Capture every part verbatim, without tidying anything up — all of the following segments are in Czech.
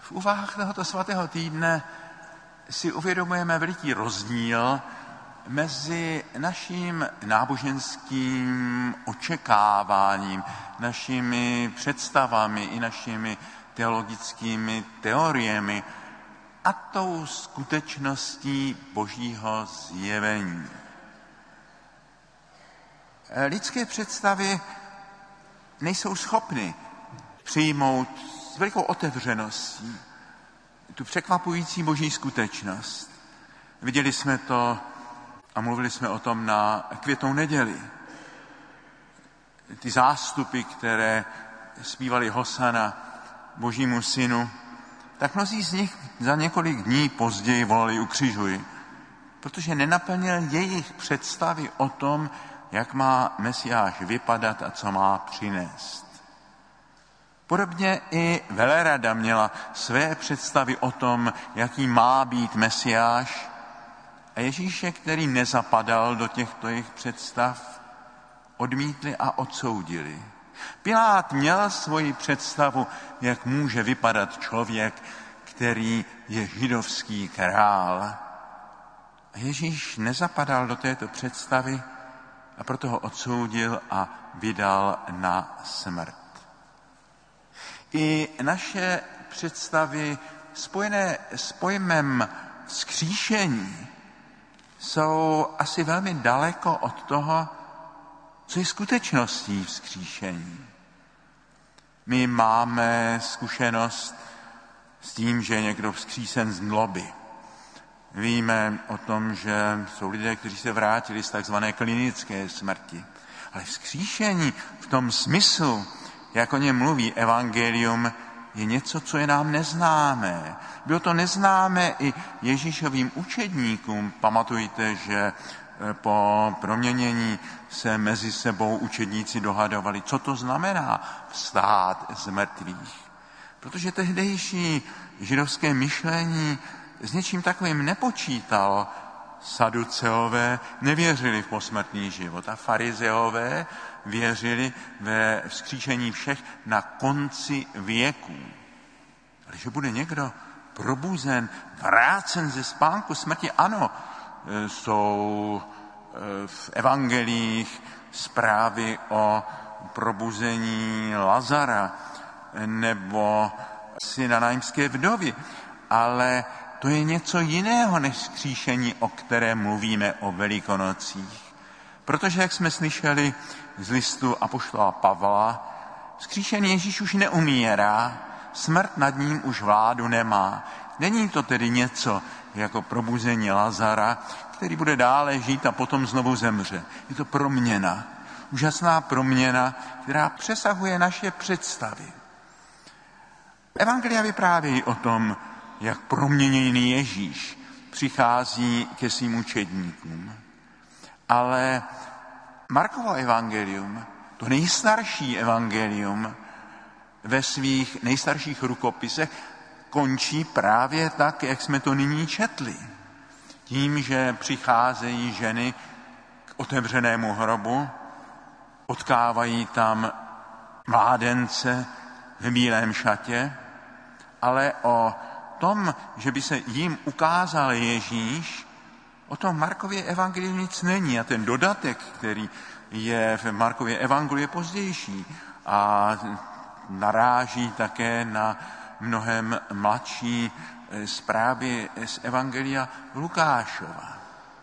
V úvahách tohoto svatého týdne si uvědomujeme veliký rozdíl mezi naším náboženským očekáváním, našimi představami i našimi teologickými teoriemi a tou skutečností Božího zjevení. Lidské představy nejsou schopny přijmout s velikou otevřeností tu překvapující Boží skutečnost. Viděli jsme to a mluvili jsme o tom na Květnou neděli. Ty zástupy, které zpívali Hosana Božímu synu, tak mnozí z nich za několik dní později volali ukřižuj, protože nenaplnil jejich představy o tom, jak má Mesiáš vypadat a co má přinést. Podobně i velerada měla své představy o tom, jaký má být Mesiáš, a Ježíše, který nezapadal do těchto jejich představ, odmítli a odsoudili. Pilát měl svoji představu, jak může vypadat člověk, který je židovský král. A Ježíš nezapadal do této představy a proto ho odsoudil a vydal na smrt. I naše představy spojené s pojmem vzkříšení jsou asi velmi daleko od toho, co je skutečností vzkříšení. My máme zkušenost s tím, že je někdo vzkříšen z mloby. Víme o tom, že jsou lidé, kteří se vrátili z takzvané klinické smrti. Ale vzkříšení v tom smyslu, jak o něm mluví evangelium, je něco, co je nám neznámé. Bylo to neznámé i Ježíšovým učedníkům. Pamatujte, že po proměnění se mezi sebou učedníci dohadovali, co to znamená vstát z mrtvých. Protože tehdejší židovské myšlení s něčím takovým nepočítalo. Saduceové nevěřili v posmrtný život a farizeové věřili ve vzkříšení všech na konci věků. Ale že bude někdo probuzen, vrácen ze spánku smrti, ano, jsou v evangelích zprávy o probuzení Lazara nebo syna naimské vdovy, ale to je něco jiného než vzkříšení, o kterém mluvíme o Velikonocích. Protože, jak jsme slyšeli z listu apoštola Pavla, vzkříšený Ježíš už neumírá, smrt nad ním už vládu nemá. Není to tedy něco jako probuzení Lazara, který bude dále žít a potom znovu zemře. Je to proměna, úžasná proměna, která přesahuje naše představy. Evangelia vyprávějí o tom, jak proměněný Ježíš přichází ke svým učedníkům. Ale Markovo evangelium, to nejstarší evangelium ve svých nejstarších rukopisech, končí právě tak, jak jsme to nyní četli. Tím, že přicházejí ženy k otevřenému hrobu, potkávají tam mládence v bílém šatě, ale o tom, že by se jim ukázal Ježíš, o tom Markově evangeliu nic není. A ten dodatek, který je v Markově evangeliu, je pozdější a naráží také na mnohem mladší zprávy z evangelia Lukášova.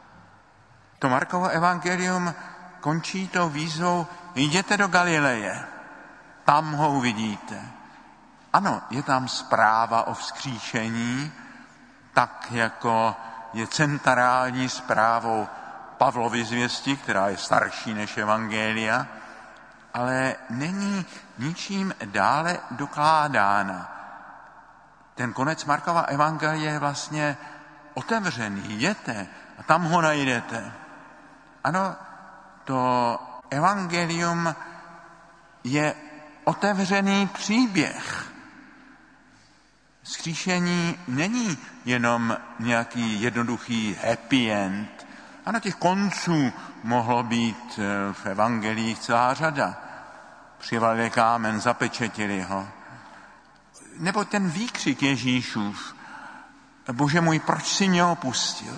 To Markovo evangelium končí tou výzvou: jděte do Galileje, tam ho uvidíte. Ano, je tam zpráva o vzkříšení, tak jako je centrální zprávou Pavlovy zvěsti, která je starší než evangelia, ale není ničím dále dokládána. Ten konec Markova evangelia je vlastně otevřený, jděte a tam ho najdete. Ano, to evangelium je otevřený příběh. Vzkříšení není jenom nějaký jednoduchý happy end. Ano, těch konců mohlo být v evangelích celá řada. Přivalili kámen, zapečetili ho. nebo ten výkřik Ježíšův, Bože můj, proč jsi mě opustil?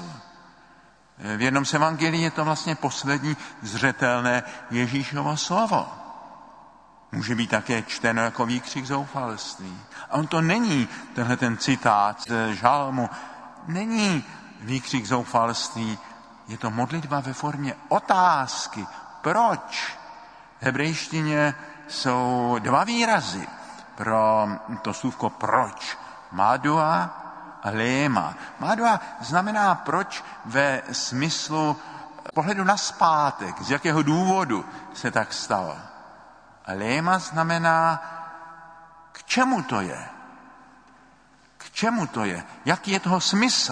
V jednom z evangelii je to vlastně poslední zřetelné Ježíšovo slovo. Může být také čteno jako výkřik zoufalství. A on to není, tenhle ten citát z žalmu, není výkřik zoufalství, je to modlitba ve formě otázky. Proč? V hebrejštině jsou dva výrazy pro to slůvko proč. Madua a léma. Madua znamená proč ve smyslu pohledu na zpátek, z jakého důvodu se tak stalo. A léma znamená, k čemu to je? K čemu to je? Jaký je toho smysl?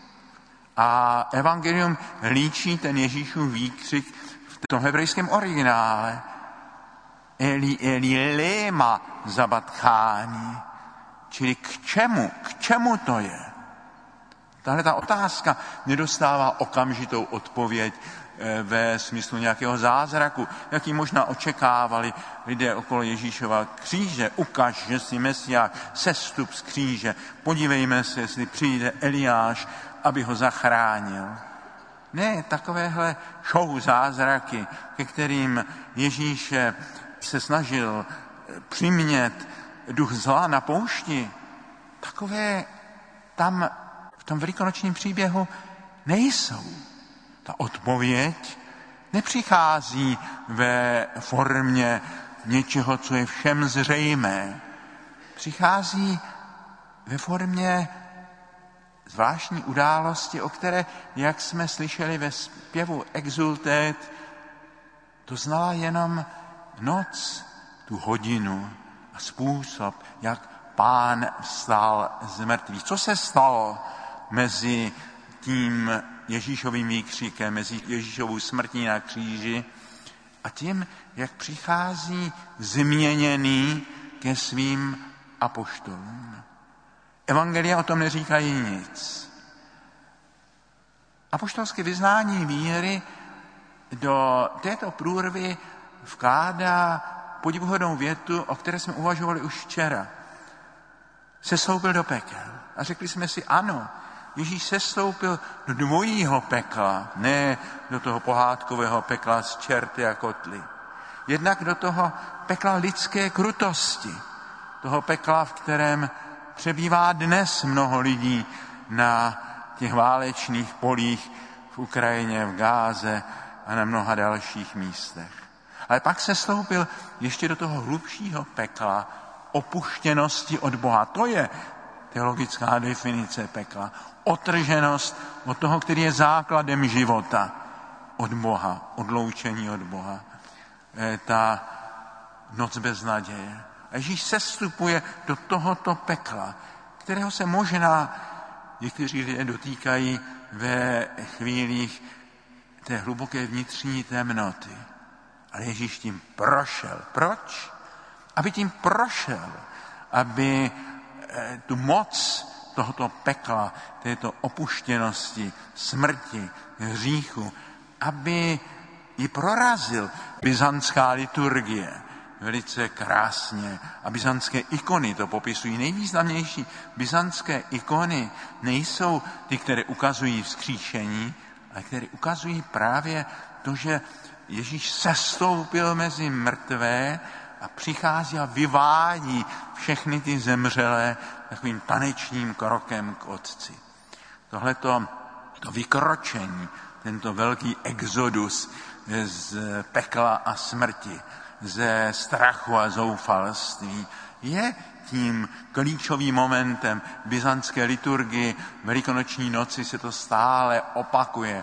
A evangelium líčí ten Ježíšův výkřik v tom hebrejském originále. Eli, eli, léma zabatchání. Čili k čemu? K čemu to je? Tahle ta otázka nedostává okamžitou odpověď ve smyslu nějakého zázraku, jaký možná očekávali lidé okolo Ježíšova kříže. Ukaž, že jsi Mesiáš, sestup z kříže, podívejme se, jestli přijde Eliáš, aby ho zachránil. Ne, takovéhle show zázraky, ke kterým Ježíš se snažil přimět duch zla na poušti, takové tam v tom velikonočním příběhu nejsou. Ta odpověď nepřichází ve formě něčeho, co je všem zřejmé. Přichází ve formě zvláštní události, o které, jak jsme slyšeli ve zpěvu Exultet, to znala jenom noc, tu hodinu a způsob, jak Pán vstal z mrtvých. Co se stalo mezi tím Ježíšovým výkřikem, mezi Ježíšovou smrtí na kříži a tím, jak přichází změněný ke svým apoštolům. Evangelia o tom neříkají nic. Apoštolské vyznání víry do této průrvy vkládá podivuhodnou větu, o které jsme uvažovali už včera. Sestoupil do pekel. A řekli jsme si, ano, Ježíš sestoupil do dvojího pekla, ne do toho pohádkového pekla z čerty a kotly. Jednak do toho pekla lidské krutosti, toho pekla, v kterém přebývá dnes mnoho lidí na těch válečných polích v Ukrajině, v Gáze a na mnoha dalších místech. Ale pak se stoupil ještě do toho hlubšího pekla opuštěnosti od Boha. To je teologická definice pekla. Otrženost od toho, který je základem života, od Boha, odloučení od Boha. E, ta noc bez naděje. A Ježíš sestupuje do tohoto pekla, kterého se možná někteří lidé dotýkají ve chvílích té hluboké vnitřní temnoty. Ale Ježíš tím prošel. Proč? Aby tím prošel, aby tu moc tohoto pekla, této opuštěnosti, smrti, hříchu, aby ji prorazil. Byzantská liturgie velice krásně a byzantské ikony to popisují. Nejvýznamnější byzantské ikony nejsou ty, které ukazují vzkříšení, ale které ukazují právě to, že Ježíš sestoupil mezi mrtvé a přichází a vyvádí všechny ty zemřelé takovým tanečním krokem k Otci. Tohleto to vykročení, tento velký exodus z pekla a smrti, ze strachu a zoufalství, je tím klíčovým momentem byzantské liturgii. Velikonoční noci se to stále opakuje.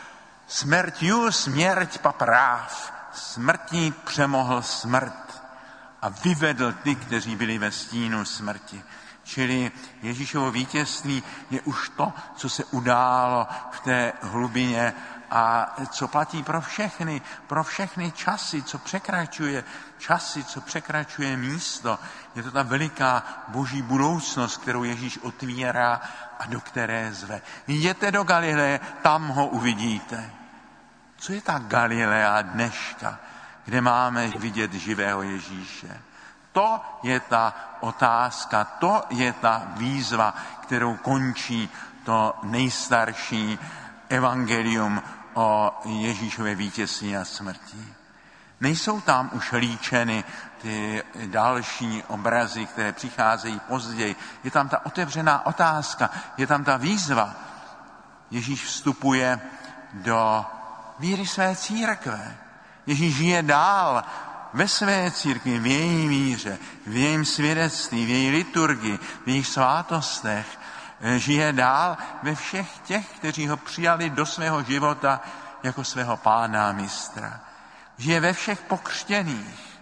Smrťu smrť papráv, smrtí přemohl smrt a vyvedl ty, kteří byli ve stínu smrti. Čili Ježíšovo vítězství je už to, co se událo v té hlubině a co platí pro všechny, pro všechny časy, co překračuje časy, co překračuje místo. Je to ta veliká boží budoucnost, kterou Ježíš otvírá a do které zve. Jděte do Galileje, tam ho uvidíte. Co je ta Galilea dneška, kde máme vidět živého Ježíše? To je ta otázka, to je ta výzva, kterou končí to nejstarší evangelium o Ježíšově vítězství nad smrtí. Nejsou tam už líčeny ty další obrazy, které přicházejí později. Je tam ta otevřená otázka, je tam ta výzva. Ježíš vstupuje do víry své církve. Ježíš žije dál ve své církvi, v její víře, v jejím svědectví, v její liturgii, v jejich svátostech. Žije dál ve všech těch, kteří ho přijali do svého života jako svého pána a mistra. Žije ve všech pokřtěných.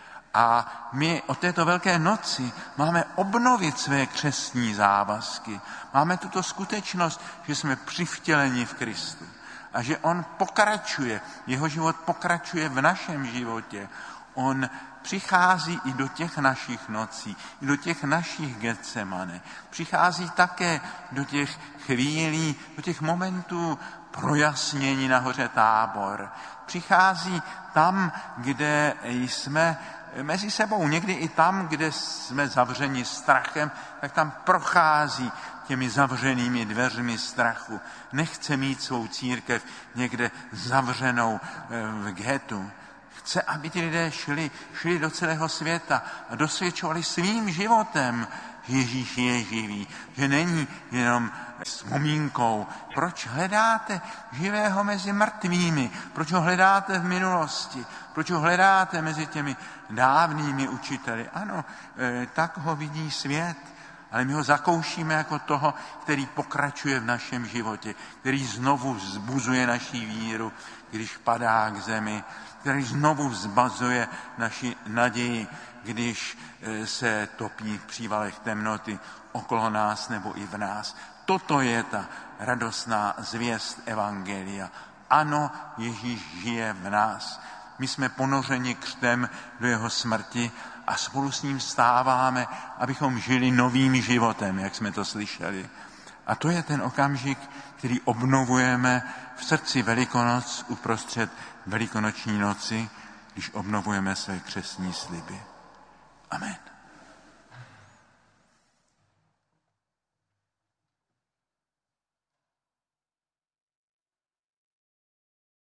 A my od této Velké noci máme obnovit své křestní závazky. Máme tuto skutečnost, že jsme přivtěleni v Kristu. A že on pokračuje, jeho život pokračuje v našem životě. On přichází i do těch našich nocí, i do těch našich Getsemane. Přichází také do těch chvílí, do těch momentů projasnění na hoře Tábor. Přichází tam, kde jsme mezi sebou, někdy i tam, kde jsme zavřeni strachem, tak tam prochází těmi zavřenými dveřmi strachu. Nechce mít svou církev někde zavřenou v ghetu. Chce, aby ti lidé šli, šli do celého světa a dosvědčovali svým životem, že Ježíš je živý, že není jenom vzpomínkou. Proč hledáte živého mezi mrtvými? Proč ho hledáte v minulosti? Proč ho hledáte mezi těmi dávnými učiteli? Ano, tak ho vidí svět, ale my ho zakoušíme jako toho, který pokračuje v našem životě, který znovu vzbuzuje naši víru, když padá k zemi, který znovu vzbazuje naši naději, když se topí v přívalech temnoty okolo nás nebo i v nás. Toto je ta radostná zvěst evangelia. Ano, Ježíš žije v nás. My jsme ponořeni křtem do jeho smrti a spolu s ním vstáváme, abychom žili novým životem, jak jsme to slyšeli. A to je ten okamžik, který obnovujeme v srdci Velikonoc uprostřed Velikonoční noci, když obnovujeme své křestní sliby. Amen.